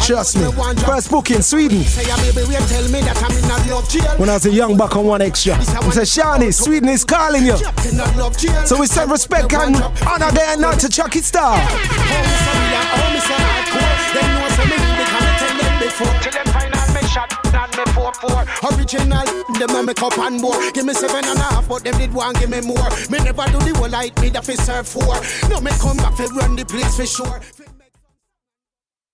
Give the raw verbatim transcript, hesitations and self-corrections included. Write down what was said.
Trust me. First booking, Sweden. When I was a young buck on One Extra. We said, Shani, Sweden is calling you. So we said respect and honor there and not to Chucky Star. Till them final me shot, not me four four. Original, them a make up and more. Give me seven and a half, but them did one give me more. Me never do the whole like me that fi serve four. No me come back fi run the place for sure.